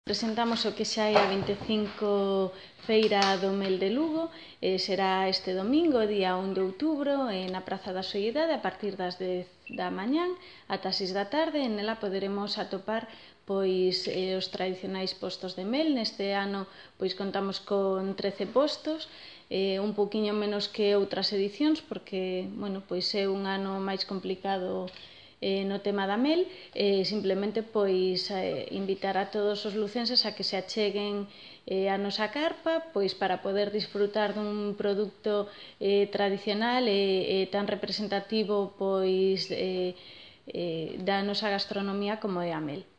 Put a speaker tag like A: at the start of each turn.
A: Presentamos o que xa é a 25 Feira do Mel de Lugo, será este domingo, día 1 de outubro, na Praza da Soidade, a partir das 10 da mañán ata as 6 da tarde, e nela poderemos atopar os tradicionais postos de mel. Neste ano contamos con 13 postos, un pouquiño menos que outras edicións, porque é un ano máis complicado no tema da mel. Simplemente invitar a todos os lucenses a que se acheguen a nosa carpa para poder disfrutar dun produto tradicional e tan representativo da nosa gastronomía como é a mel.